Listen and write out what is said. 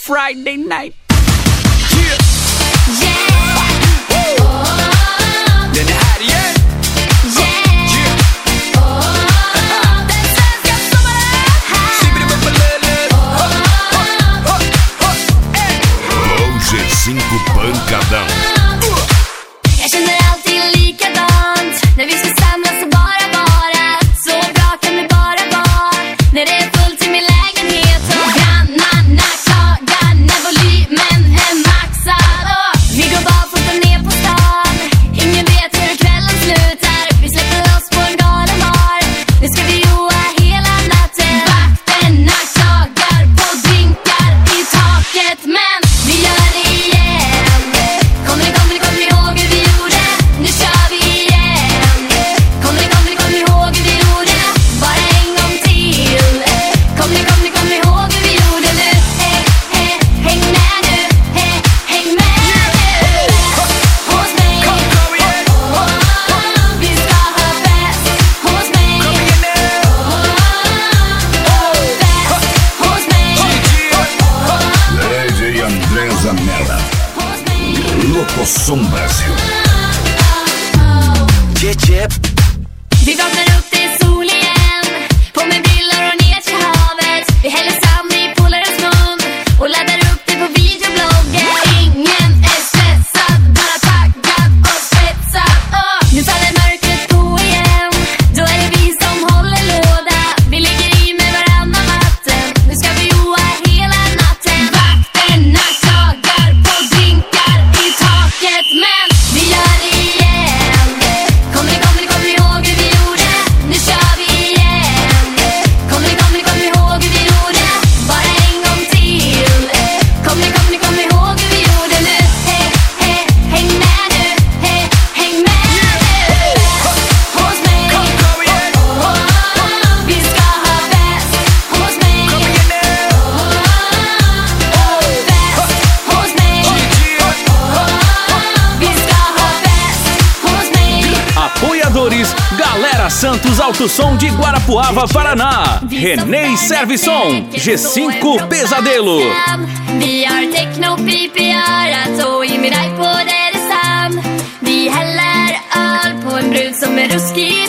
Friday night. Den är här igen. G5 pancadão. Jag känner alltid likadant när vi ska samlas och bara så bra kan det bara vara när det är fullt i min lägenhet och grannarna klagar när volymen är maxad och vi går barfota ner på stan. Ingen vet hur kvällen slutar. Vi släpper oss på en galen bar. Nu ska vi joa hela natten. Vakterna klagar på drinkar i taket, men vi gör det igen. Kommer ni ihåg hur vi gjorde? Nu kör vi igen. Kommer ni ihåg hur vi gjorde? Bara en gång till. Kommer ni ihåg hur vi gjorde nu? Häng med nu. Häng med nu. Hos mig. Vi ska ha fest hos mig. Fest hos mig. DJ André Zamela. Locoção Brasil. Vi vaknar upp, det är sol igen. På med bilder och ner till havet. Vi häller sand i polarens mun och laddar upp det på videobloggen. Ingen är stressad, bara taggad och spetsad. Nu faller mörkret på igen. Då är det vi som håller låda. Vi ligger i med varannan vatten. Nu ska vi joa hela natten. Vakterna klagar på drinkar i taket, men vi gör det igen. Kommer ni ihåg hur vi gjorde? Nu kör vi igen. Kommer ni ihåg hur vi gjorde? Bara en gång till. Kommer ni ihåg hur vi gjorde nu? Häng med nu. Häng med nu. Hos mig. Vi ska ha fest hos mig. Fest hos mig. Vi ska ha fest hos mig. Apoiadores Galera Santos Alto Som de Guarapuava, Paraná. Renê Servison, G5 Pesadelo. Vi har techno-pip i örat och i min iPod är det sant. Vi häller öl på en brud som är ruskig